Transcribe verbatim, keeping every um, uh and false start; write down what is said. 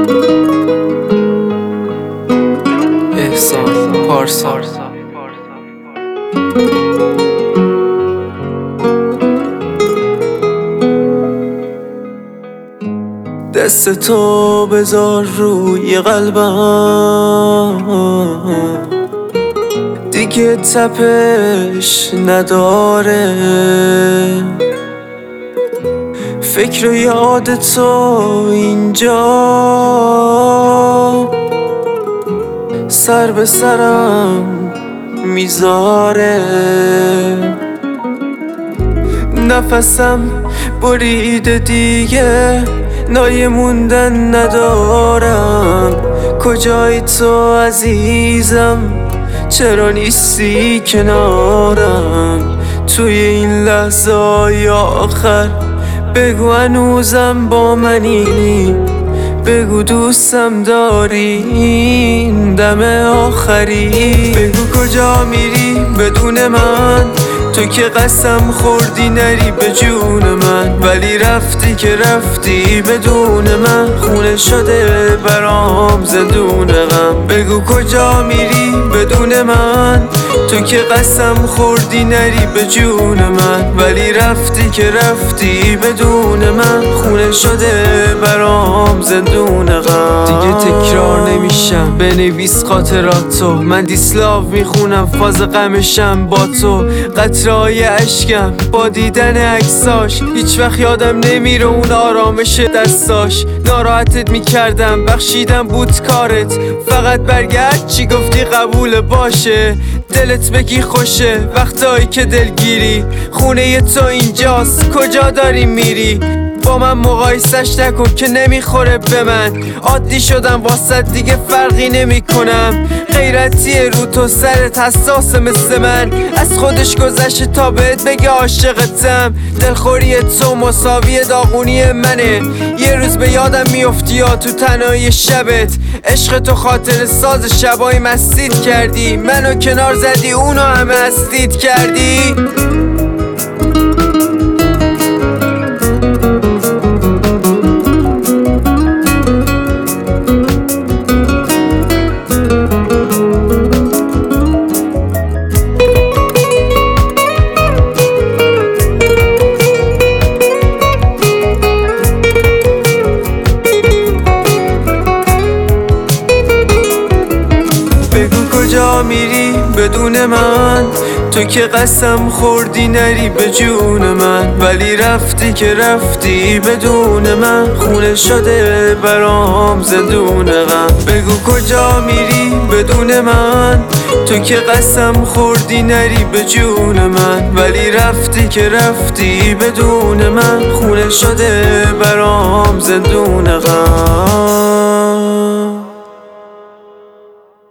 احسان پارسا. دست تو بذار روی قلبم، دیگه تپش نداره. فکر و یاد تو اینجا سر به سرم میذاره. نفسم بریده دیگه، نایه موندن ندارم. کجایی تو عزیزم، چرا نیستی کنارم؟ توی این لحظه‌های آخر بگو هنوزم با منی، بگو دوستم داری این دم آخری. بگو کجا میری بدون من، تو که قسم خوردی نری به جون من، ولی رفتی که رفتی بدون من. خونه شده برام زندون غم. بگو کجا میری بدون من، تو که قسم خوردی نری به جون من، ولی رفتی که رفتی بدون من. خونه شده برام زندون غم. دیگه تکرار نمیشم بنویس خاطراتو، من دیسلاو میخونم فاز غمشم با تو. قطره‌های اشکم با دیدن عکساش، هیچ وقت یادم نمیره اون آرامش دستاش. ناراحتت میکردم بخشیدم بود کارت، فقط برگرد چی گفتی قبول باشه. دلت بگی خوشه وقتایی که دلگیری، خونه تو اینجاست کجا داری میری؟ با من مقایسش نکن که نمیخوره به من. عادی شدم واسه دیگه فرقی نمی کنم. غیرتی رو تو سرت حساسه مثل من، از خودش گذشته تا بهت بگه عاشقتم. دلخوری تو مساوی داغونی منه، یه روز به یادم میافتی یا تو تنهای شبت. عشق تو خاطر ساز شبای مستید کردی، منو کنار زدی اونو همه استید کردی. کجا میری بدون من، تو که قسم خوردی نری به جون من، ولی رفتی که رفتی بدون من. خونه شده برام زندون غم. بگو کجا میری بدون من، تو که قسم خوردی نری به جون من، ولی رفتی که رفتی بدون من. خونه شده برام زندون غم.